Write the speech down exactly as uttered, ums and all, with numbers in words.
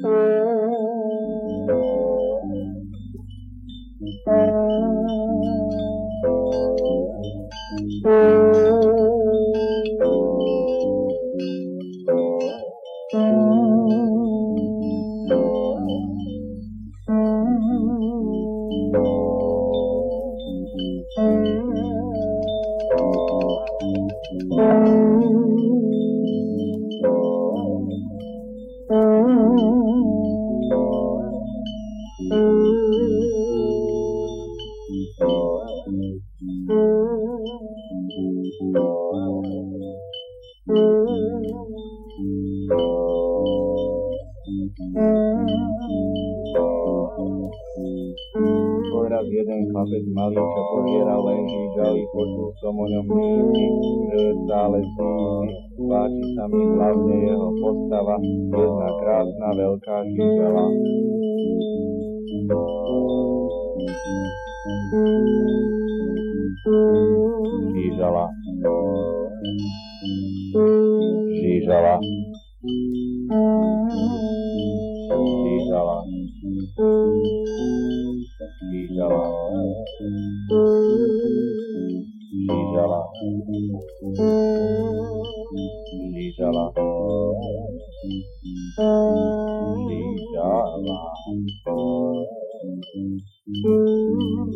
Raz jeden chlapec malý, čo pozieral len žížali, počul som o ňom písni, že stále slíži. Páči sa mi hlavne jeho postava, jedna krásna veľká žížala. Žížala. Žížala. Žížala. Žížala. Žížala. Žížala. Žížala.